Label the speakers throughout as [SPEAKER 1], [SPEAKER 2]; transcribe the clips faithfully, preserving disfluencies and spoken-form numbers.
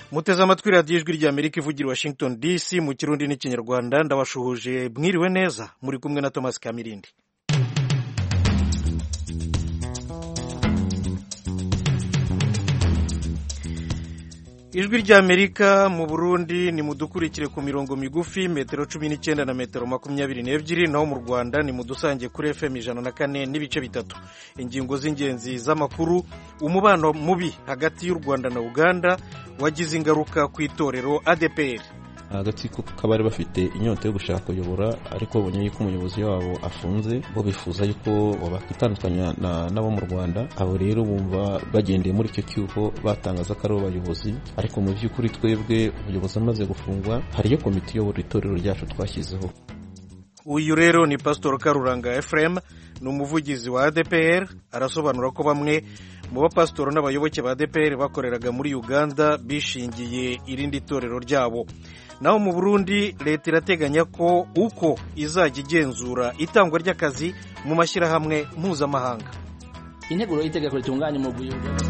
[SPEAKER 1] muteze amatwi radiyo ijwi ry'Amerika ivugira i Washington D C mu kirundi n'ikinyarwanda. Ndabashuhuje mwiriwe neza, muri kumwe na Thomas Kamirindi. Ijwi ry'Amerika mu Burundi ni mudukurikire ku mirongo migufi metero cumi n'icyenda na metero makumyabiri n'ebyiri, naho mu Rwanda ni mudusange kuri F M ijana na kane n'ibice bitatu. Ingingo z'ingenzi z'amakuru: umubano mubi hagati y'u Rwanda na Uganda wagize ingaruka ku itorero A D P R.
[SPEAKER 2] Agatsiko kabari bafite inyota yo gushaka kuyobora, ariko babonye yuko umuyobozi wabo afunze, bo bifuza yuko bakitandukanya nabo mu Rwanda. Abo rero bumva bagendeye muri icyo cyuho batangaza ko ari abayobozi, ariko mu by'ukuri twebwe ubuyobozi amaze gufungwa hariyo komite y'obora itorero ryacu twashyizeho.
[SPEAKER 1] Uyu rero ni Pastor Karuranga Ephraim, ni umuvugizi wa A D P R. Arasobanura ko bamwe mu bapasitoro n'abayoboke ba A D P R bakoreraga muri Uganda bishingiye irindi torero ryabo. Naho mu Burundi leta irateganya ko uko izajya igenzura itangwa ry'akazi mu mashyirahamwe mpuzamahanga.
[SPEAKER 3] Integuro y'itegeko ritunganya umugwi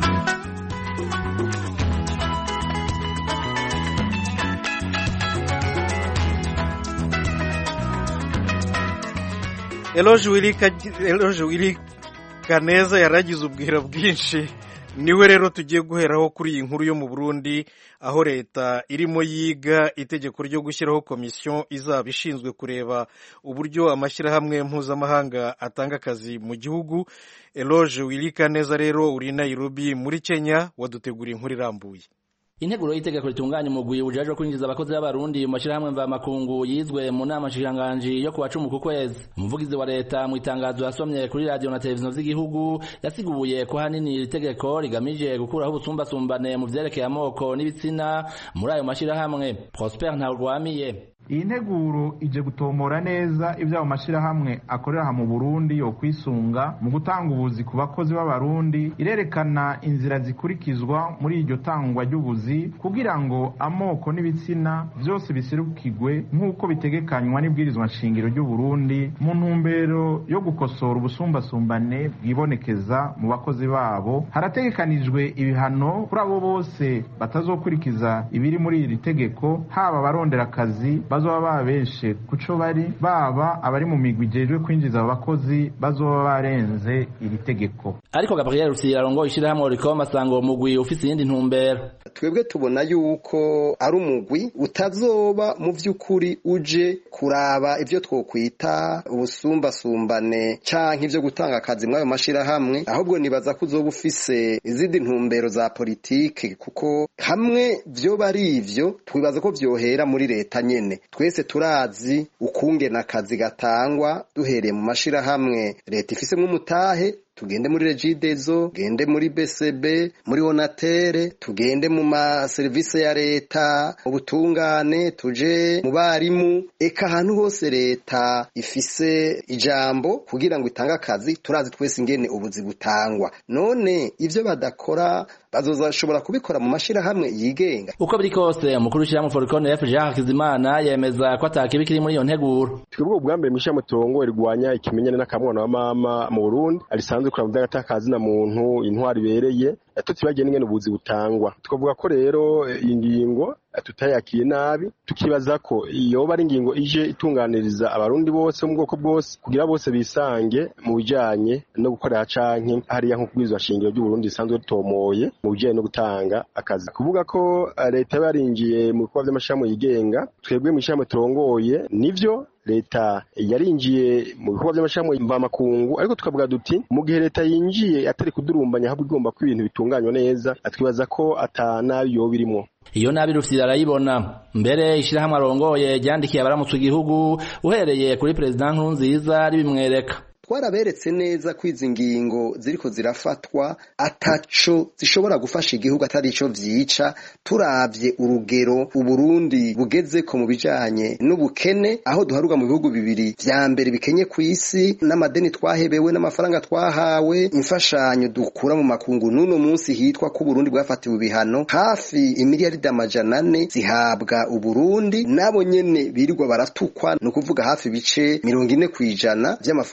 [SPEAKER 1] Eloge Willy Kaneza yaragize ubwira bwinshi, niwe rero tugiye guheraho kuri iyi nkuru yo mu Burundi, aho leta irimo yiga itegeko ryo gushyiraho komisiyo izaba ishinzwe kureba uburyo amashyirahamwe mpuzamahanga atanga akazi mu gihugu. Eloge Willy Kaneza rero uri Nairobi muri Kenya, wadutegura inkuru irambuye.
[SPEAKER 3] Integuro y'itegeko ritunganya umugwi ujaje kwinjiza abakozi b'abarundi mu mashyirahamwe mva makungu yizwe mu nama nshikiranganji yo kuwa cumi ku kwezi. Umuvugizi wa leta mu itangazo yasomye kuri radio na televiziyo z'igihugu yasiguye ko hanini iri tegeko rigamije gukuraho ubusumbasumbane mu vyerekeye amoko n'ibitsina muri ayo mashyirahamwe. Prosper Ntawurwamiye:
[SPEAKER 4] iyi nteguro ije gutomora neza ibyo ayo mashyirahamwe akorera mu Burundi yo kwisunga mu gutanga ubuzi ku bakozi b'abarundi. Irerekana inzira zikurikizwa muri iryo tangwa ry'ubuzi kugira ngo amoko n'ibitsina byose bisirukigwe nk'uko bitegekanywa n'ibwirizwa nshingiro ry'u Burundi mu ntumbero yo gukosora ubusumbasumbane bwibonekeza mu bakozi babo. Harategekanijwe ibihano kuri abo bose batazokurikiza ibiri muri iri tegeko, haba abarondera akazi bazoba babeshe kuco bari, baba abari mu migwi ijejwe kwinjiza abakozi bazoba barenze iri tegeko.
[SPEAKER 3] Ariko Gabriel Rusira arongoye ishirahamwe Oricom asanga uwo mugwi ufise iyindi ntumbero.
[SPEAKER 5] Twebwe tubona yuko ari umugwi utazoba mu vy'ukuri uje kuraba ivyo twokwita ubusumbasumbane canke ivyo gutanga akazi mwayo mashirahamwe, ahubwo nibaza ko uzoba ufise izindi ntumbero za politike, kuko hamwe vyo bari ivyo twibaza ko vyohera muri leta nyene. Twese turazi ukungena akazi gatangwa duhereye mu mashirahamwe leta ifise nk'umutahe. Tugende muri Regidezo, tugende muri B C B, muri Onatere, tugende mu ma service ya leta, ubutungane, tuje mu barimu, eka ahantu hose leta ifise ijambo kugira ngo itange akazi. Turazi twese ingene ubuzi butangwa. None ivyo badakora bazozashobora kubikora mu mashirahamwe yigenga.
[SPEAKER 3] Uko biri kose umukuru w'ishirahamwe Foricon F Jean Hakizimana yemeza ko atakibi kiri muri iyo nteguro.
[SPEAKER 6] Twebwe ubwambere mw'ishirahamwe turongo rigwanya ikimenyane n'akamwana wa mama mu Burundi alisanzwe kura mudagata na muntu intwari bereye tutibagene ingene ubuzi butangwa. Twavuga ko rero ingingo tutayakiye nabi, tukibaza ko iyo bari ingingo ije itunganiriza abarundi bose mu bwoko bwose kugira bose bisange mu bijanye no gukora canke hariya nko kubwizwa shingiro ry'u Burundi isanzwe tomoye mu bijanye no gutanga akazi. Kuvuga ko leta yarinjiye mu bikorwa by'amashami yigenga, twebwe mu ishami turongoye nivyo leta yarinjiye mu bikorwa by'amashami mva makungu, ariko tukavuga duti mu gihe leta yinjiye atari kudurumbanya ahubwo igomba ko ibintu bitunganywa neza, atwibaza ko atanabi yo birimo.
[SPEAKER 3] Iyo nabi Rufyira arayibona. Mbere ishirahamwe arongoye ryandikiye abaramutse igihugu uhereye kuri President Nkurunziza ribimwereka.
[SPEAKER 5] Twaraberetse neza ko izi ngingo ziriko zirafatwa ataco zishobora gufasha igihugu atari ico vyica. Turavye urugero Uburundi bugeze ko mu bijanye n'ubukene, aho duharuka mu bihugu bibiri vya mbere bikenye ku isi, n'amadeni twahebewe n'amafaranga twahawe, imfashanyo dukura mu makungu. Nuno munsi hitwa ko Burundi bwafatiwe ibihano hafi imiliyaridi amajana ane zihabwa Uburundi, nabo nyene birirwa baratukwa, no kuvuga hafi bice mirongo ine kwijana vy'amafaranga igihugu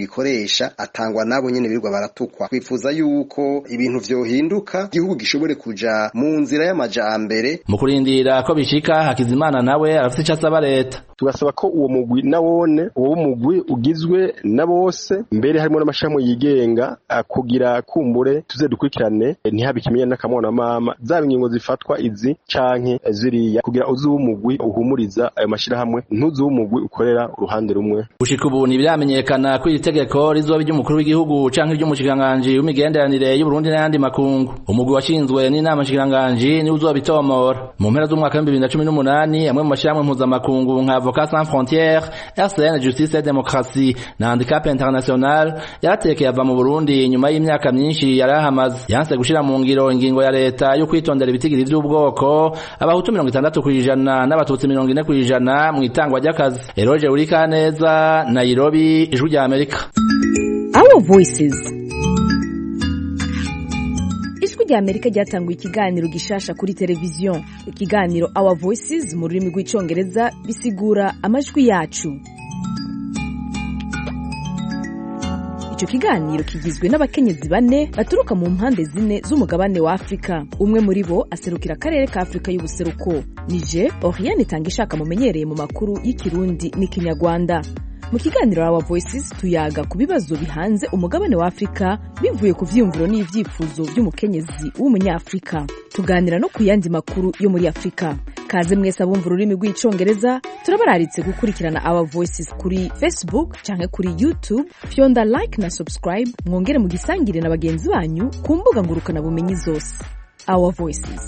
[SPEAKER 5] bagikoresha atangwa nabo nyene birirwa baratukwa. Twifuza yuko ibintu vyohinduka, igihugu gishobore kuja mu nzira y'amajambere.
[SPEAKER 3] Mu kurindira ko bishika, Hakizimana nawe arafite icyo asaba leta.
[SPEAKER 6] Tugasaba ko uwo mugwi nawone uwo mugwi ugizwe na bose, mbere harimo n'amashami yigenga, kugira kumbure tuze dukurikirane ntihabe ikimenyane n'akamwana mama zaba ingingo zifatwa izi canke ziriya, kugira uzi umugwi uhumuriza ayo mashirahamwe, ntuzi umugwi ukorera uruhande rumwe.
[SPEAKER 3] Gushika ubu ntibyamenyekana ko iri tegeko rizoba iry'umukuru w'igihugu canke iry'umushikiranganji w'imigenderanire y'u Burundi n'ayandi makungu. Umugwi washinzwe n'inama nshikiranganji ni uzobitomora. Mu mpera z'umwaka wa bibiri na cumi n'umunani amwe mu mashirahamwe mpuzamakungu nka Avocats Sans Frontières, R C N Justice et Démocratie na Handicap International yaratekeye ava mu Burundi nyuma y'imyaka myinshi yarahamaze. Yanse gushira mu ngiro ingingo ya leta yo kwitondera ibitigiri vy'ubwoko, abahutu mirongo itandatu kw'ijana n'abatutsi mirongo ine kw'ijana mu itangwa ry'akazi. Eroge Urikaneza, Nairobi, Ijwi rya Amerika.
[SPEAKER 7] Our Voices. Ijwi rya Amerika ryatanguye ikiganiro gishasha kuri televiziyo. Ikiganiro Our Voices mu rurimi rw'icongereza bisigura amajwi yacu. Ico kiganiro kigizwe n'abakenyezi bane baturuka mu mpande zine z'umugabane wa Afrika. Umwe muri bo aserukira akarere ka Afrika y'ubuseruko. Nije Oriane Tangishaka mumenyereye mu makuru y'ikirundi n'ikinyarwanda. Mu kiganiro Our Voices tuyaga ku bibazo bihanze umugabane wa Afrika bivuye ku vyumviro n'ivyifuzo by'umukenyezi w'umunyafrika. Tuganira no kuyandi makuru yo muri Afrika. Kaze mwese abumva ururimi rw'icongereza, turabararitse gukurikirana Our Voices kuri Facebook canke kuri YouTube. Fyonda like na subscribe, mwongere mu gisangire na bagenzi banyu ku mbuga ngurukana bumenyi zose. Our Voices.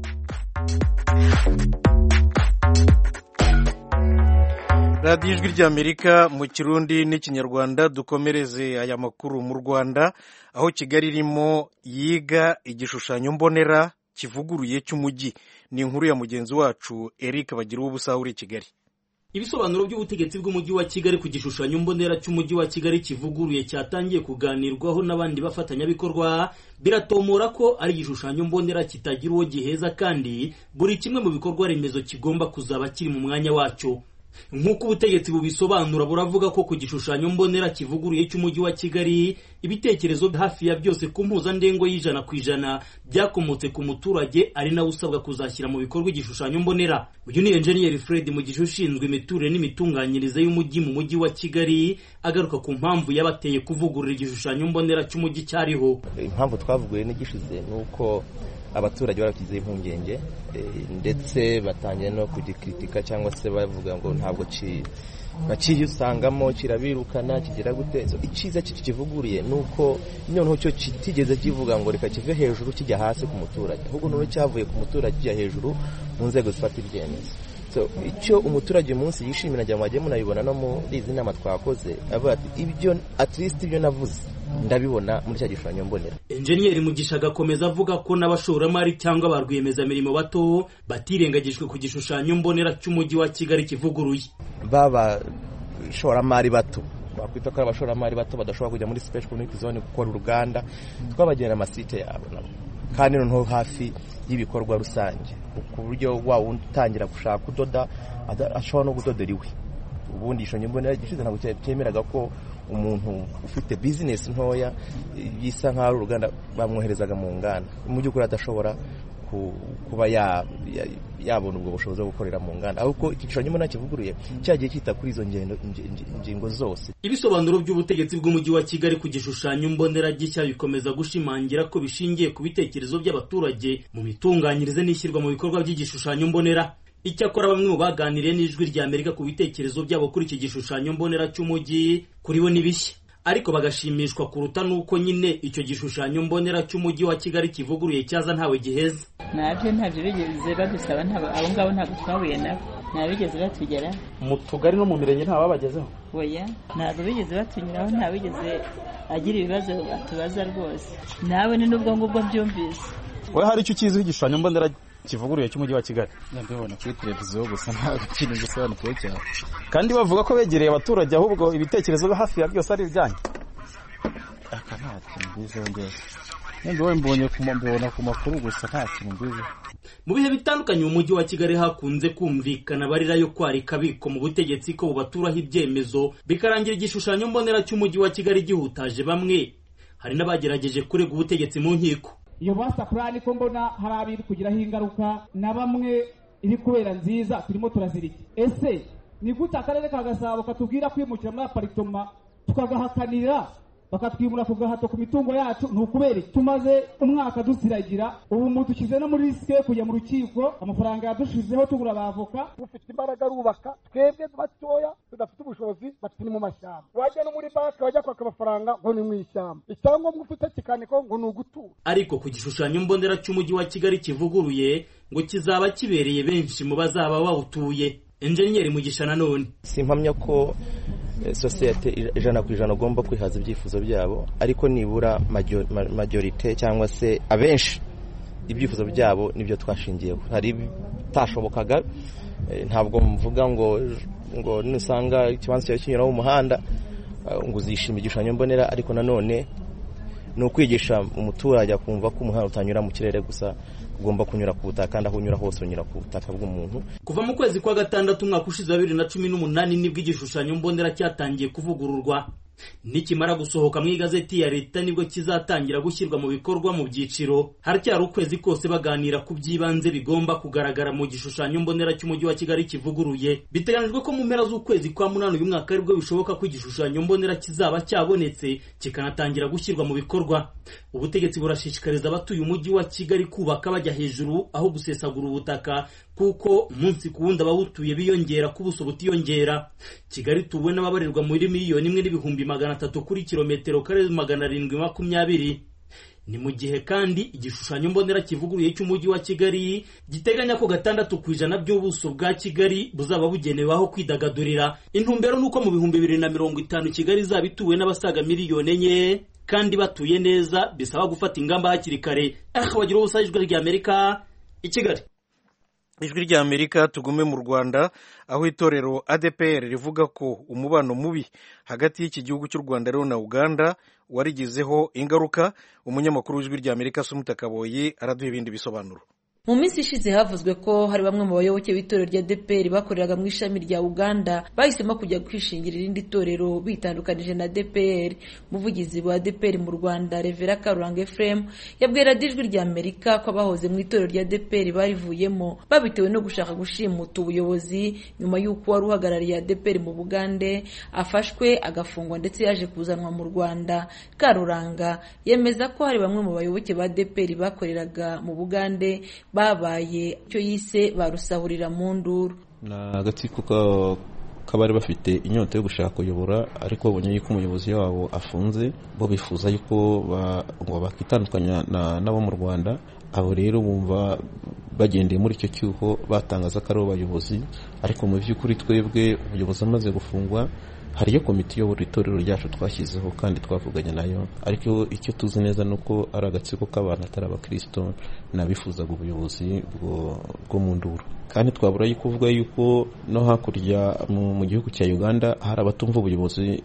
[SPEAKER 1] radiyo ijwi ry'Amerika mu kirundi n'ikinyarwanda. Dukomereze aya makuru mu Rwanda, aho Kigali irimo yiga igishushanyo mbonera kivuguruye cy'umujyi. Ni inkuru ya mugenzi wacu Eric Bagiruwubusa uri Kigali.
[SPEAKER 8] Ibisobanuro by'ubutegetsi bw'umujyi wa Kigali ku gishushanyo mbonera cy'umujyi wa Kigali kivuguruye cyatangiye kuganirwaho n'abandi bafatanyabikorwa, biratomora ko ari igishushanyo mbonera kitagira uwo giheza kandi buri kimwe mu bikorwa remezo kigomba kuzaba kiri mu mwanya wacyo. Nk'uko ubutegetsi bubisobanura, buravuga ko ku gishushanyo mbonera kivuguruye cy'umujyi wa Kigali ibitekerezo hafi ya byose ku mpuzandengo y'ijana ku ijana byakomotse ku muturage, ari nawe usabwa kuzashyira mu bikorwa igishushanyo mbonera. Uyu ni Engineer Fred Mugisha ushinzwe imiturire n'imitunganyirize y'umujyi mu mujyi wa Kigali, agaruka ku mpamvu yabateye kuvugurura igishushanyo mbonera cy'umujyi cyariho.
[SPEAKER 2] Impamvu twavuguye n'igishize nuko abaturage barakize impungenge ndetse batangiye no kugikritika cyangwa se bavuga ngo ntabwo ki baciye usangamo kirabirukana kigira gute. Iciza cyo kivuguriye nuko noneho cyo kitigeze kivuga ngo reka kive hejuru kijya hasi ku muturage, ahubwo no cyavuye ku muturage kijya hejuru mu nzego zifata ibyemezo. So icyo umuturage munsi yishimira njya mwagiye munabibona no muri izi nama twakoze, avuga ati ibyo at least ibyo navuze ndabibona muri cya gishushanyo mbonera.
[SPEAKER 8] Engineer Mugisha agakomeza avuga ko n'abashoramari cyangwa barwiyemeza mirimo bato batirengagijwe ku gishushanyo mbonera cy'umujyi wa Kigali kivuguruye.
[SPEAKER 2] Baba shoramari bato bakwita ko abashoramari bato badashobora kujya muri special economic zone gukora uruganda, twabagena amasite yabo nabo kandi noneho hafi y'ibikorwa rusange, ku buryo wa utangira gushaka kudoda ashobora no kudodera iwe. Ubundi ishonye mbonera gishize ntabwo cyemeraga ko umuntu ufite business ntoya yisa nka uruganda bamwoherezaga mu nganda, mu by'ukuri adashobora kuba yabona ubwo bushobozi bwo gukorera mu nganda, ahubwo igishushanyo mbonera kivuguruye cyagiye kita kuri izo ngingo zose.
[SPEAKER 8] Ibisobanuro by'ubutegetsi bw'umujyi wa Kigali ku gishushanyo mbonera gishya bikomeza gushimangira ko bishingiye ku bitekerezo by'abaturage mu mitunganyirize n'ishyirwa mu bikorwa by'igishushanyo mbonera. Icyakora bamwe mu baganiriye n'Ijwi rya Amerika ku bitekerezo byabo kuri iki gishushanyo mbonera cy'umujyi kuri bo nibishya, ariko bagashimishwa kuruta nuko nyine icyo gishushanyo mbonera cy'umujyi wa Kigali kivuguruye cyaza ntawe giheza.
[SPEAKER 9] Nabyo ntabyo bigeze badusaba, abo ngabo ntabwo twahuye nabo, ntabigeze batugera
[SPEAKER 8] mu tugari no mu mirenge ntababagezeho.
[SPEAKER 9] Oya, ntabwo bigeze batunyuraho, ntabigeze agira ibibazo atubaza rwose. Nawe ni n'ubwo ngubwo byumvise.
[SPEAKER 10] Wowe hari icyo ukizi igishushanyo mbonera kivuguruye cy'umujyi wa Kigali?
[SPEAKER 11] Ndabibona kuri televiziyo gusa nta kintu gisobanukiwe cyane,
[SPEAKER 10] kandi bavuga ko begereye abaturage ahubwo ibitekerezo hafi ya byose ari ibyanyu.
[SPEAKER 11] Aka nta kintu bizeho byose.
[SPEAKER 10] nende mbonye kumambona ku makuru gusa nta kintu mbizi.
[SPEAKER 8] Mu bihe bitandukanye mu mujyi wa Kigali hakunze kumvikana barira yo kwarika biko mu butegetsi ko bubaturaho ibyemezo bikarangira igishushanyo mbonera cy'umujyi wa Kigali gihutaje bamwe. Hari n'abagerageje kurega ubutegetsi mu nkiko.
[SPEAKER 12] Iyo basa plan ko mbona hari abiri kugiraho ingaruka na bamwe iri kubera nziza turimo turaziriki. Ese ni gute akarere ka Gasabo katubwira kwimukira muri aparitoma tukagahakanira bakatwimura ku gahato ku mitungo yacu nukubera tumaze umwaka dusiragira ubu mu dukize no muri riske kujya mu rukiko amafaranga yadushizeho tugura abavoka ufite imbaraga rubaka twebwe batoya tudafite ubushobozi batini mu mashyamba wajya no muri banki wajya kwaka amafaranga ngo ni mu ishyamba icyango mufite kikaniko ngo nugutura.
[SPEAKER 8] Ariko ku gishushanyo mbonera cy'umujyi wa Kigali kivuguruye ngo kizaba kibereye benshi mu bazaba bawutuye. Engineer Mugisha nanone
[SPEAKER 2] simpamya ko societe ijana ku ijana agomba kwihaza ibyifuzo byabo, ariko nibura majorite cyangwa se abenshi ibyifuzo byabo nibyo twashingiyeho. Hari tashobokaga ntabwo mvuga ngo ngo nusanga ikibanza cyo kinyura mu muhanda ngo uzishima igishushanyo mbonera, ariko nanone no kwigisha umuturage akumva ko umuhanda utanyura mu kirere gusa ugomba kunyura ku butaka kandi aho unyura hose unyura ku butaka bw'umuntu.
[SPEAKER 8] Kuva mu kwezi kwa gatandatu umwaka ushize bibiri na cumi n'umunani nibwo igishushanyo mbonera cyatangiye kuvugururwa. Nikimara gusohoka mu igazeti ya leta nibwo kizatangira gushyirwa mu bikorwa mu byiciro. Haracyari ukwezi kose baganira ku byibanze bigomba kugaragara mu gishushanyo mbonera cy'umujyi wa Kigali kivuguruye. Biteganijwe ko mu mpera z'ukwezi kwa munani uyu mwaka aribwo bishoboka ko igishushanyo mbonera kizaba cyabonetse kikanatangira gushyirwa mu bikorwa. Ubutegetsi burashishikariza abatuye umujyi wa Kigali kubaka bajya hejuru aho gusesagura ubutaka, kuko umunsi ku wundi abawutuye biyongera ku buso butiyongera. Kigali tuwe n'ababarirwa muri miliyoni imwe n'ibihumbi magana atatu kuri kilometero kare magana arindwi makumyabiri. Ni mu gihe kandi igishushanyo mbonera kivuguruye cy'umujyi wa Kigali giteganya ko gatandatu ku ijana by'ubuso bwa Kigali buzaba bugenewe aho kwidagadurira. Intumbero nuko mu bihumbi bibiri na mirongo itanu Kigali izaba ituwe n'abasaga miliyoni enye kandi batuye neza, bisaba gufata ingamba hakiri kare. Ah, wagira ubusajijwe rya Amerika i Kigali.
[SPEAKER 1] Ijwi rya Amerika tugume mu Rwanda, aho itorero A D P R rivuga ko umubano mubi hagati y'iki gihugu cy'u Rwanda rero na Uganda warigizeho ingaruka. Umunyamakuru w'Ijwi rya Amerika Sumuta Kaboyi araduha ibindi bisobanuro.
[SPEAKER 13] Mu minsi ishize havuzwe ko hari bamwe mu bayoboke b'itorero rya A D P R bakoreraga mu ishami rya Uganda bahisemo kujya kwishingirira irindi torero bitandukanije na A D P R. Umuvugizi wa A D P R mu Rwanda Revera Karuranga Ephraim yabwiye radiyo Ijwi rya Amerika ko abahoze mu itorero rya A D P R barivuyemo babitewe no gushaka gushimuta ubuyobozi nyuma y'uko wari uhagarariye A D P R mu Bugande afashwe agafungwa ndetse yaje kuzanwa mu Rwanda. Karuranga yemeza ko hari bamwe mu bayoboke ba A D P R bakoreraga mu Bugande babaye cyo yise barusahurira mu nduru.
[SPEAKER 2] Na agatsiko kabari bafite inyota yo gushaka kuyobora, ariko babonye yuko umuyobozi wabo afunze bo bifuza yuko ngo bakitandukanya nabo mu Rwanda. Abo rero bumva bagendeye muri icyo cyuho batangaza ko ari abayobozi, ariko mu by'ukuri twebwe ubuyobozi amaze gufungwa hariyo komite y'uburi itorero ryacu twashyizeho kandi twavuganye nayo, ariko icyo tuzi neza nuko ari agatsiko k'abantu atari abakristo nabifuzaga ubuyobozi bwo mu nduru. Kandi twabura yuko uvuga yuko no hakurya mu gihugu cya Uganda hari abatumva ubuyobozi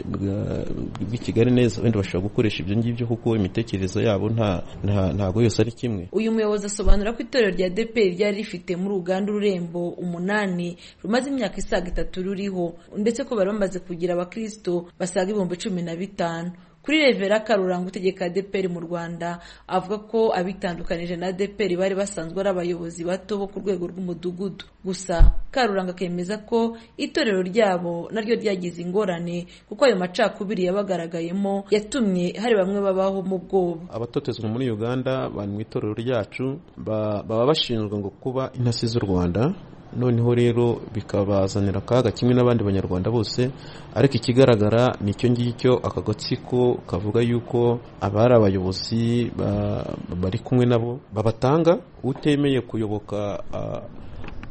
[SPEAKER 2] bw'i Kigali neza, wenda bashobora gukoresha ibyo ngibyo kuko imitekerezo yabo nta ntago yose ari kimwe.
[SPEAKER 13] Uyu muyobozi asobanura ko itorero rya A D P R ryari rifite muri Uganda ururembo umunani rumaze imyaka isaga itatu ruriho, ndetse ko bari bamaze kugira abakristo basaga ibihumbi cumi na bitanu. Kuri Revera Karuranga utegeka A D P R mu Rwanda avuga ko abitandukanije na A D P R bari basanzwe ari abayobozi bato bo ku rwego rw'umudugudu. Gusa Karuranga akemeza ko itorero ryabo naryo ryagize ingorane kuko ayo macakubiri yabagaragayemo yatumye hari bamwe babaho mu bwoba.
[SPEAKER 2] Abatotezwa muri Uganda bari mu itorero ryacu baba bashinzwe ngo kuba intasi z'u Rwanda, noneho rero bikabazanira akaga kimwe n'abandi banyarwanda bose. Ariko ikigaragara nicyo ngicyo, aka gatsiko kavuga yuko abari abayobozi bari kumwe nabo babatanga, utemeye kuyoboka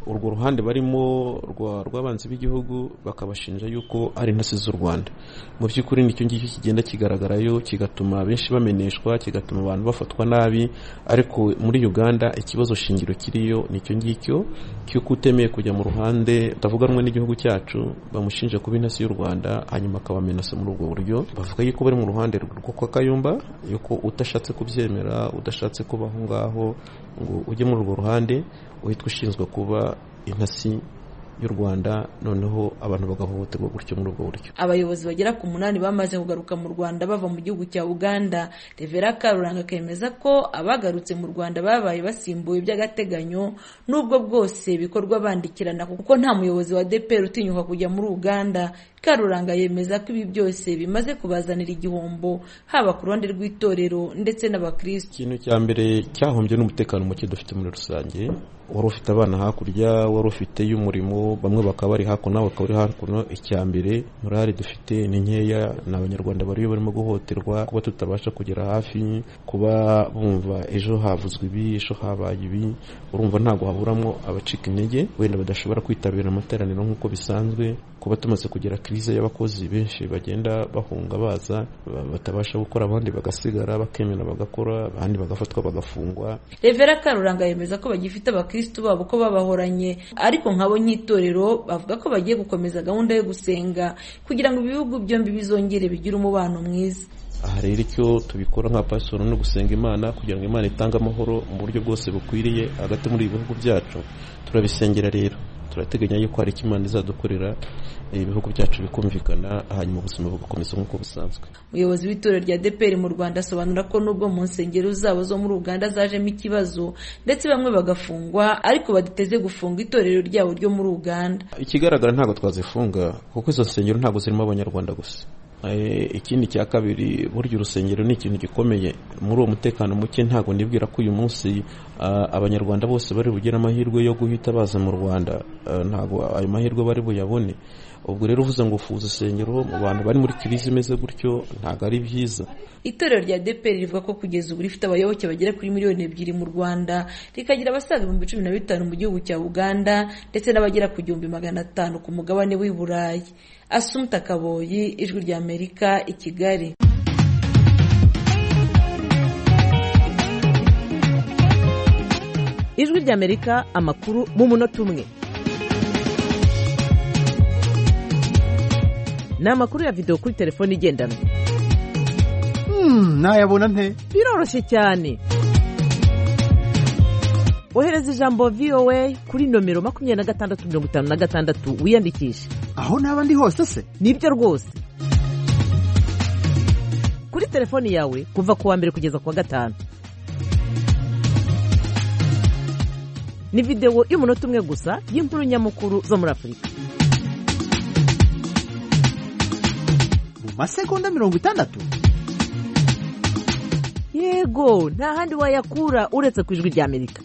[SPEAKER 2] urwo ruhande barimo rw'abanzi b'igihugu bakabashinja yuko ari intasi z'u Rwanda. Mu by'ukuri nicyo ngicyo kigenda kigaragarayo, kigatuma benshi bameneshwa, kigatuma abantu bafatwa nabi. Ariko muri Uganda ikibazo shingiro kiriyo nicyo ngicyo cy'uko utemeye kujya mu ruhande utavuganwe n'igihugu cyacu, bamushinja kuba intasi y'u Rwanda, hanyuma akabamenasa muri ubwo buryo. Bavuga yuko bari mu ruhande rwo kwa Kayumba, yuko utashatse kubyemera, udashatse kubaho ngaho ngo ujye muri urwo ruhande uhitwa ushinzwe kuba intasi y'u Rwanda, noneho abantu bagahohoterwa gutyo muri ubwo buryo.
[SPEAKER 13] Abayobozi bagera ku munani bamaze kugaruka mu Rwanda bava mu gihugu cya Uganda. Revera Karuranga akemeza ko abagarutse mu Rwanda babaye basimbuye by'agateganyo, nubwo bwose bikorwa bandikirana kuko nta muyobozi wa D P R utinyuka kujya muri Uganda. Karuranga yemeza ko ibi byose bimaze kubazanira igihombo haba ku ruhande rw'itorero ndetse n'abakristo.
[SPEAKER 2] Ikintu cya mbere cyahombye n'umutekano muke dufite muri rusange. Wari ufite abana hakurya, wari ufite y'umurimo, bamwe bakaba bari hakuno bakaba bari hakuno. Icya mbere murari dufite ni nkeya, n'abanyarwanda bariyo barimo guhoterwa, kuba tutabasha kugera hafi, kuba bumva ejo havuzwe ibi, ejo habaye ibi. Urumva ntago haburamo abacika intege wenda badashobora kwitabira amateraniro nk'uko bisanzwe, kuba tumaze kugera krize y'abakozi benshi bagenda bahunga baza batabasha gukora, abandi bagasigara bakemera bagakora, abandi bagafatwa bagafungwa.
[SPEAKER 13] Revera Karuranga yemeza ko bagifite abakristo babo ko babahoranye, ariko nkabo nk'itorero bavuga ko bagiye gukomeza gahunda yo gusenga kugira ngo ibihugu byombi bizongere bigire umubano mwiza.
[SPEAKER 2] Aha rero icyo tubikora nka pastor no gusenga Imana kugira ngo Imana itange amahoro mu buryo bwose bukwiriye hagati muri ibihugu byacu. Turabisengera rero, turateganya yuko hari Imana izadukorera ibihugu byacu bikumvikana, hanyuma ubuzima bugakomeza nk'uko busanzwe.
[SPEAKER 13] Umuyobozi w'itorero rya D P R mu Rwanda asobanura ko nubwo mu nsengero zabo zo muri Uganda zajemo ikibazo ndetse bamwe bagafungwa, ariko badateze gufunga itorero ryabo ryo muri Uganda.
[SPEAKER 2] Ikigaragara ntabwo twazifunga kuko izo nsengero ntabwo zirimo abanyarwanda gusa. Ikindi cya kabiri, burya urusengero ni ikintu gikomeye. Muri uwo mutekano muke ntabwo nibwira ko uyu munsi abanyarwanda bose bari bugire amahirwe yo guhita baza mu Rwanda, ntabwo ayo mahirwe bari buyabone. Ubwo rero uvuze ngo ufuza isengero mu bantu bari muri krizi imeze gutyo ntabwo ari byiza.
[SPEAKER 13] Itorero rya D P R rivuga ko kugeza ubu rifite abayoboke bagera kuri miliyoni ebyiri mu Rwanda, rikagira abasaga ibihumbi cumi na bitanu mu gihugu cya Uganda ndetse n'abagera ku gihumbi magana atanu ku mugabane w'i Burayi. Asumta Kaboyi, Ijwi rya Amerika, i Kigali.
[SPEAKER 7] Ijwi rya Amerika, amakuru mu munota umwe. Ni amakuru ya video kuri telefone igendanwa.
[SPEAKER 14] Hmm, nayabona nte?
[SPEAKER 7] Biroroshye cyane. Ohereza ijambo V O A kuri nomero makumyabiri na gatandatu mirongo itanu na gatandatu wiyandikishe.
[SPEAKER 14] Aho naba ndi hose se?
[SPEAKER 7] Nibyo rwose. Kuri telefone yawe kuva ku wa mbere kugeza ku wa gatanu. Ni video y'umunota umwe gusa y'inkuru nyamukuru zo muri Afurika.
[SPEAKER 14] Masegonda mirongo itandatu.
[SPEAKER 7] Yego, nta handi wayakura uretse ku Ijwi rya Amerika.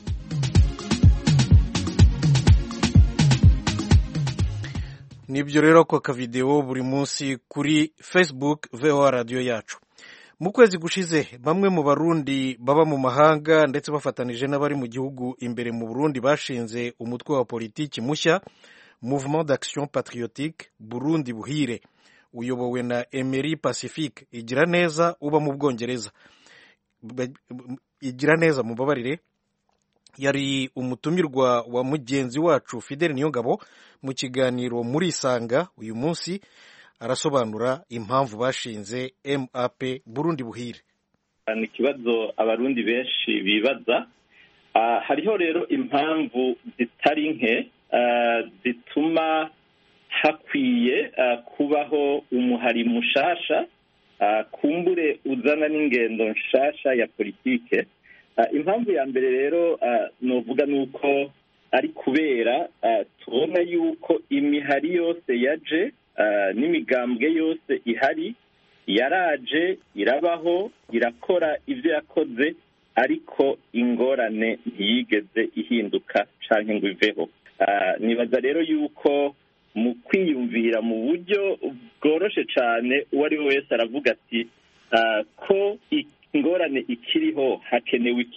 [SPEAKER 1] Nibyo rero ko ka video buri munsi kuri Facebook V O A radio yacu. Mu kwezi gushize bamwe mu Barundi baba mu mahanga ndetse bafatanije n'abari mu gihugu imbere mu Burundi bashinze umutwe wa politiki mushya, Mouvement d'Action Patriotique Burundi Buhire, uyobowe na Emery Pacifique Igiraneza uba mu Bwongereza. Igiraneza mubabarire yari umutumirwa wa mugenzi wacu Fidel Niyongabo mu kiganiro muri Isanga uyu munsi, arasobanura impamvu bashinze M A P Burundi Buhire.
[SPEAKER 15] Ni ikibazo abarundi benshi bibaza. Uh, hariho rero impamvu zitari nke uh, zituma hakwiye uh, kubaho umuhari mushasha uh, kumbure uzana n'ingendo nshasha ya politike. Uh, impamvu ya mbere rero uh, novuga nuko ari kubera uh, tubona yuko imihari yose yaje uh, n'imigambwe yose ihari yaraje irabaho irakora ivyo yakoze, ariko ingorane ntiyigeze ihinduka canke ngo iveho. Uh, nibaza rero yuko mu kwiyumvira mu buryo bworoshe cane uwo ari we wese aravuga ati uh, ko ingorane ikiriho hakenewe iki.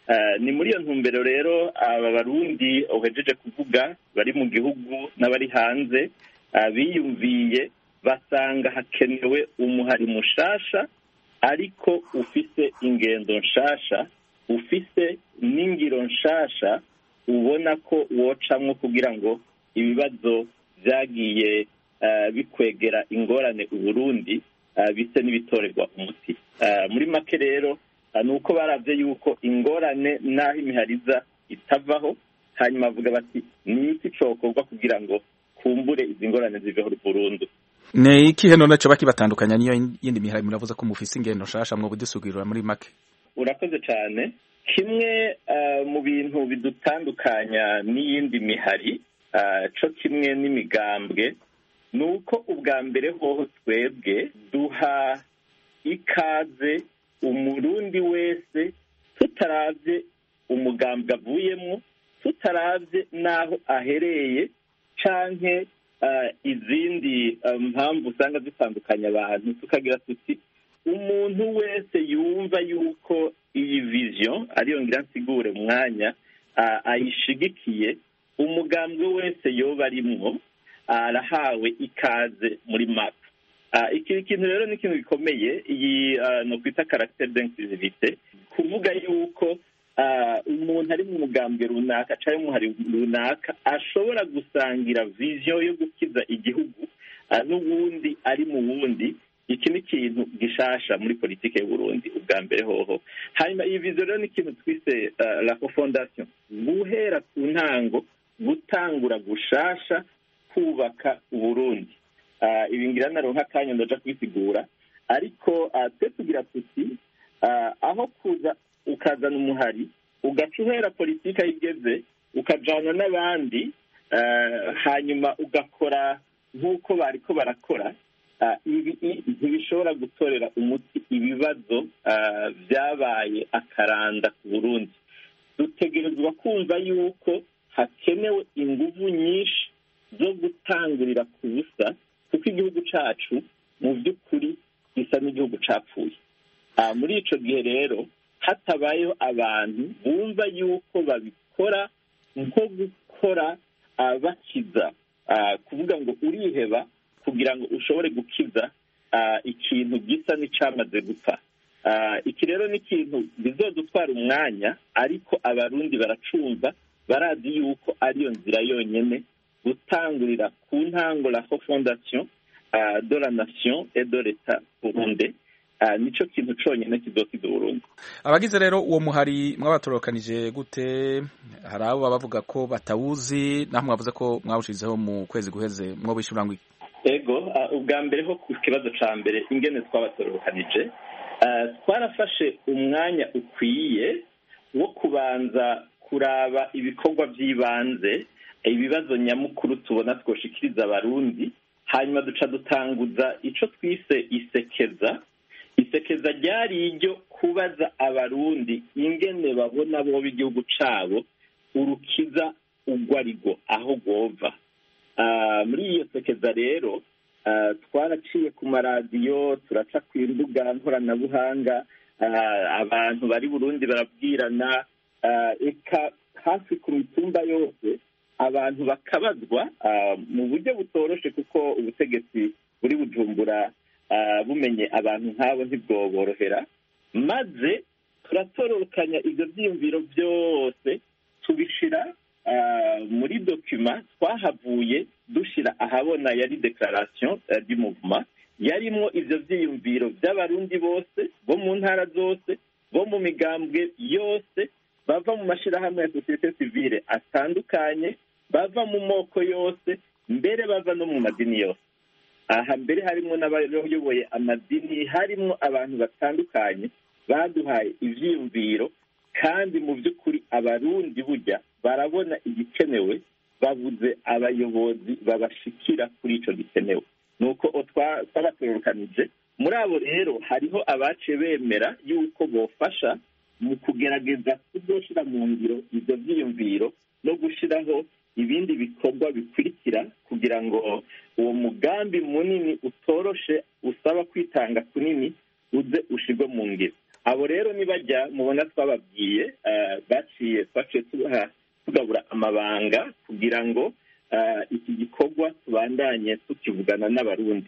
[SPEAKER 15] ni muri iyo ntumbero rero aba barundi uhejeje kuvuga bari mu gihugu n'abari hanze biyumviye basanga hakenewe umuhari mushasha ariko ufise ingendo nshasha ufise n'ingiro nshasha ubona ko wocamwo kugira ngo ibibazo byagiye bikwegera ingorane uburundi bise n'ibitorerwa umuti muri make rero ni uko barabye yuko ingorane n'aho imihariza itavaho hanyuma bavuga bati ni iki cokorwa kugira ngo kumbure izi ngorane ziveho burundu.
[SPEAKER 10] Ni ikihe none coba kibatandukanya niyo yindi mihari muravuze ko mufise ingendo nshasha mwo budusugirira muri make?
[SPEAKER 15] Urakoze cyane. Kimwe mu bintu bidutandukanya n'iyindi mihari co kimwe n'imigambwe ni uko ubwa mbere hoho twebwe duha ikaze umurundi wese tutaravye umugambwe avuyemwo, tutaravye n'aho ahereye canke izindi mpamvu usanga zitandukanya abantu, tukagira tuti umuntu wese yumva yuko iyi vision ariyo ngira nsigure mwanya ayishigikiye, umugambwe wese yoba arimwo arahawe ikaze muri map. Iki kintu rero ni ikintu gikomeye, iyi no kwita caractère d'inclusivité, kuvuga yuko umuntu ari mu mugambwe runaka cyangwa umuhari runaka ashobora gusangira vision yo gukiza igihugu n'ubundi ari mu wundi. Iki ni ikintu gishasha muri politike y'u Burundi ubwa mbere hoho. Hanyuma iyi vision rero ni ikintu twise la fondation, guhera ku ntango, gutangura gushasha kubaka Uburundi. Ibi ngira naronka akanya ndaja kwisigura, ariko twe tugira tuti aho kuza ukazana umuhari ugaca uhera politika igeze ukajana n'abandi hanyuma ugakora nk'uko bariko barakora, ibi ntibishobora gutorera umuti ibibazo byabaye akaranda ku Burundi. Dutegerezwa kumva yuko hakenewe inguvu nyinshi zo gutangurira ku busa, kuko igihugu cacu mu by'ukuri gisa n'igihugu capfuye. Muri ico gihe rero hatabayeho abantu bumva yuko babikora nko gukora bakiza, kuvuga ngo uriheba kugira ngo ushobore gukiza ikintu gisa n'icamaze gupfa. Iki rero ni ikintu bizodutwara umwanya, ariko abarundi baracumva, barazi yuko ariyo nzira yonyene, gutangurira ku ntango la fondation de la nation et de l'État burundais. Nico kintu conyene kizokiza Burundi.
[SPEAKER 10] Abagize rero uwo muhari mw'abatorokanije gute? Hari abo bavuga ko batawuzi, naho mwavuze ko mwawushizeho mu kwezi guheze, mwo bishura ngo
[SPEAKER 15] ego ubwa mbere ho ku kibazo ca mbere ingene twabatorokanije, twarafashe umwanya ukwiye wo kubanza kuraba ibikorwa by'ibanze, ibibazo nyamukuru tubona twoshikiriza abarundi, hanyuma duca dutanguza ico twise isekeza. Isekeza ryari iryo kubaza abarundi ingene babona bo b'igihugu cabo urukiza ugwarigo aho gova. Muri iyo sekeza rero twaraciye ku maradiyo, turaca ku imbuga nkoranabuhanga, abantu bari Burundi barabwirana, eka hafi ku mitumba yose abantu bakabazwa mu buryo butoroshe, kuko ubutegetsi buri Bujumbura bumenye abantu nk'abo ntibwoborohera. Maze turatororokanya ibyo byiyumviro byose tubishira muri dokima twahavuye dushira ahabona, yari declaration du mouvement, yarimo ivyo vyiyumviro by'abarundi bose bo mu ntara zose, bo mu migambwe yose, bava mu mashirahamwe ya societe civile atandukanye, bava mu moko yose, mbere bava no mu madini yose. Aha mbere harimo n'abayoboye amadini, harimo abantu batandukanye baduhaye ivyiyumviro, kandi mu by'ukuri abarundi burya barabona igikenewe, babuze abayobozi babashikira kuri ico gikenewe. Nuko twabatorokanije. Muri abo rero hariho abace bemera yuko bofasha mu kugerageza kuzoshira mu ngiro ivyo vyiyumviro no gushiraho ibindi bikorwa bikurikira, kugira ngo uwo mugambi munini utoroshe usaba kwitanga kunini uze ushirwe mu ngiro. abo rero nibajya mubona twababwiye baciye twaciye tubaha tugabura amabanga kugira ngo iki gikorwa tubandanye tukivugana n'abarundi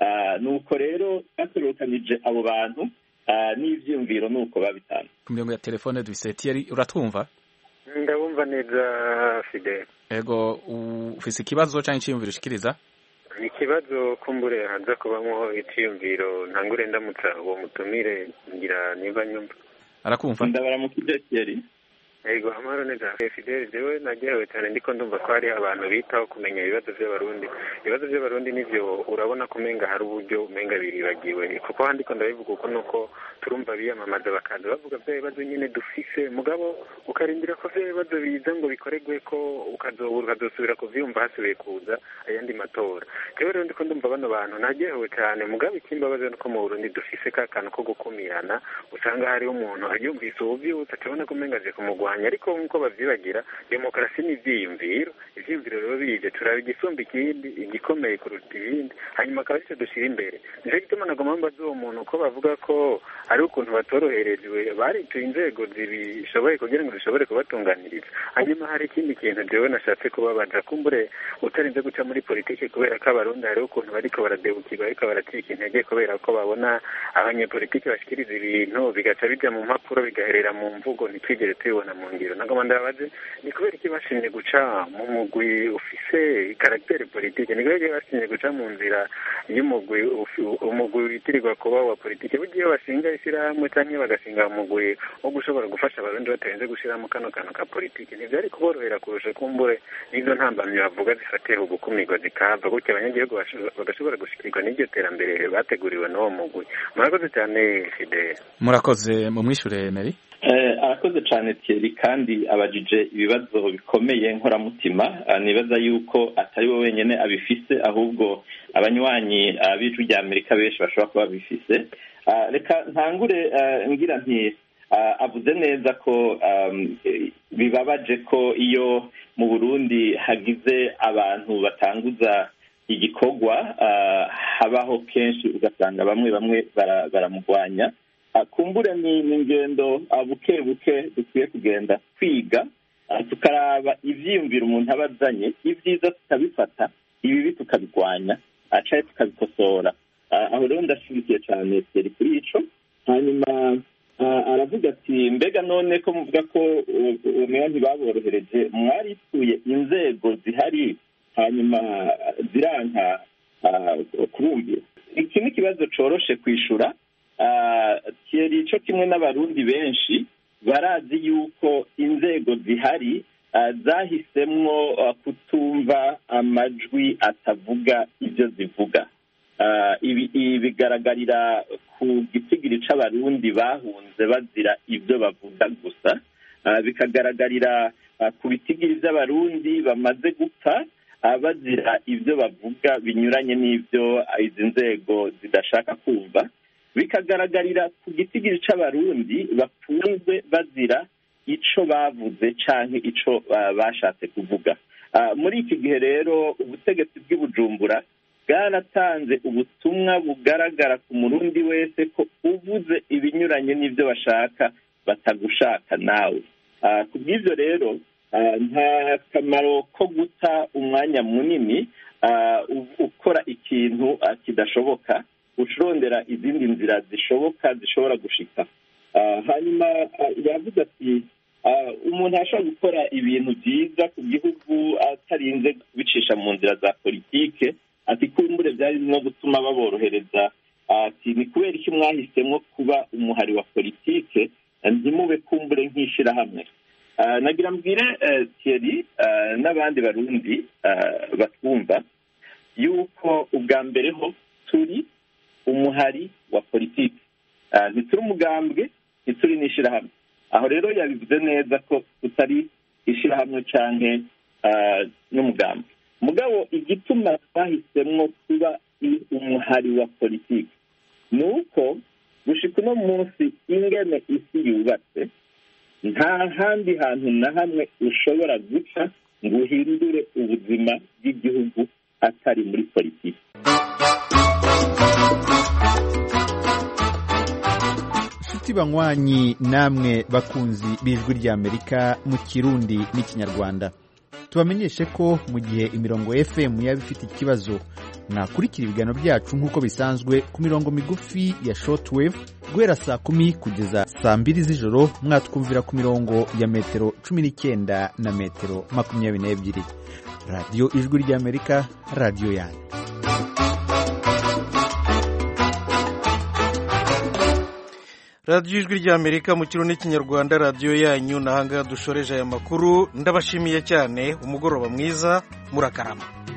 [SPEAKER 15] nuko rero twatorokanije abo bantu n'ivyumviro nuko babitanga
[SPEAKER 10] ku mirongo ya telefone duisetieri uratwumva
[SPEAKER 16] ndabumva neza Fidel
[SPEAKER 10] ego ufise ikibazo canke iciyumviro ushikiriza
[SPEAKER 16] ni ikibazo kumbure haza kubamwo iciyumviro ntangure ndamutsa uwo mutumire ngira niba nyumva
[SPEAKER 10] arakumva
[SPEAKER 15] ndabaramukije Thierry
[SPEAKER 16] ego amaro neza Fidel jewe nagewe cyane ndiko ndumva ko hari abantu bitaho kumenya ibibazo by'abarundi ibibazo by'abarundi nivyo urabona kumenga hari uburyo umenga biribagiwe kuko handiko ndabivuga uko nuko turumva biyamamaza bakaza bavuga bya bibazo nyine dufise mugabo ukarindira ko bya bibazo biza ngo bikoregwe ko ukazobura ukazosubira kuvyumva hasubiye kuza ayandi matora rero rero ndiko ndumva bano bantu nagewe cyane mugabo ikimbabaza nuko mu Burundi dufise ka kantu ko gukumirana usanga hari umuntu aryumvise ubuvyutse acabona kumenga aje kumugwa ariko nk'uko bavyibagira demokarasi ni ivyiyumviro ivyiyumviro rero bije turaba igisumba ikindi igikomeye kuruta ibindi hanyuma akaba arico dushira imbere nico gituma nagomba mbaza uwo muntu ko bavuga ko hari ukuntu batoroherejwe barituye inzego zibishoboye kugira ngo zishobore kubatunganiriza hanyuma hari ikindi kintu jewe nashatse kubabaza kumbure utarinze guca muri politike kubera ko abarundi hariho ukuntu bariko baradebukirwa ariko baracika intege kubera ko babona abanyepolitike bashikiriza ibintu bigaca bija mu mpapuro bigaherera mu mvugo ntitwigere tubibona mu ngiro nagomba ndabaze ni kubera iki bashimye guca mu mugwi ufise caractère politique ni kubera iki bashimye guca mu nzira y'umugwi umugwi witirirwa kuba wa politike bugiye bashinga ishyirahamwe canke bagashinga umugwi wo gushobora gufasha abarundi batarenze gushiramo kano kantu ka politike ntivyari kuborohera kurusha kumbure n'izo ntambamyi bavuga zifatiye gukumirwa zikahava gutya abanyagihugu bagashobora gushikirwa n'iryo terambere bateguriwe n'uwo mugwi murakoze cyane Fidel
[SPEAKER 10] murakoze mu mwishure Mary
[SPEAKER 15] arakoze cyane Thierry kandi abajije ibibazo bikomeye nkoramutima nibaza yuko atari we wenyine abifise ahubwo abanywanyi b'ijwi rya Amerika benshi bashobora kuba bifise reka ntangure ngira nti avuze neza ko bibabaje ko iyo mu Burundi hagize abantu batanguza igikorwa habaho kenshi ugasanga bamwe bamwe baramugwanya kumbure ni ingendo buke buke dukwiye kugenda kwiga tukaraba ivyiyumviro umuntu abazanye ibyiza tukabifata ibibi tukabigwanya acaye tukabikosora aho rero ndashigikiye cyane Thierry kuri ico hanyuma aravuga ati mbega none ko muvuga ko umenya ntibaborohereje mwarituye inzego zihari hanyuma ziranka kurumvira iki ni ikibazo coroshe kwishura Thierry cyo kimwe n'abarundi benshi barazi yuko inzego zihari zahisemwo kutumva amajwi atavuga ibyo zivuga ibi bigaragarira ku gitigiri c'abarundi bahunze bazira ibyo bavuga gusa bikagaragarira ku bitigiri by'abarundi bamaze gupfa bazira ibyo bavuga binyuranye n'ibyo izi nzego zidashaka kumva bikagaragarira ku gitigiri c'abarundi bafunzwe bazira ico bavuze canke ico bashatse kuvuga muri iki gihe rero ubutegetsi bw'Ibujumbura bwaratanze ubutumwa bugaragara ku murundi wese ko uvuze ibinyuranye n'ibyo bashaka batagushaka nawe ku bw'ivyo rero nta kamaro ko guta umwanya munini ukora ikintu kidashoboka ushorondera izindi nzira zishoboka zishobora gushika hanyuma yavuze ati umuntu ashobora gukora ibintu byiza ku gihugu atarinze kubicisha mu nzira za politike ati kumbure byari no gutuma baborohereza ati ni kubera iki mwahisemo kuba umuhari wa politike ntimube kumbure nk'ishirahamwe nagira mbwire Thierry n'abandi barundi batwumva yuko ubwa mbere ho turi umuhari wa politiki ntituri umugambwe ntituri n'ishirahamwe aho rero yabivuze neza ko tutari ishirahamwe canke n'umugambwe mugabo igituma twahisemwo kuba umuhari wa politiki ni uko gushika uno munsi ingene isi yubatse nta handi hantu na hamwe ushobora guca ngo uhindure ubuzima bw'igihugu atari muri politiki
[SPEAKER 14] nshuti banywanyi namwe bakunzi b'ijwi ry'Amerika mu Kirundi n'Ikinyarwanda, tubamenyeshe ko mu gihe imirongo F M yaba ifite ikibazo mwakurikira ibiganiro byacu nk'uko bisanzwe ku mirongo migufi ya shortwave guhera saa kumi kugeza saa mbiri z'ijoro, mwatwumvira ku mirongo ya metero cumi n'icyenda na metero makumyabiri n'ebyiri. radiyo ijwi ry'Amerika, radiyo yanyu.
[SPEAKER 1] radiyo ijwi ry'Amerika mu Kirundi n'Ikinyarwanda, radiyo yanyu. Nahanga dushoreje aya makuru, ndabashimiye cyane, umugoroba mwiza, murakarama.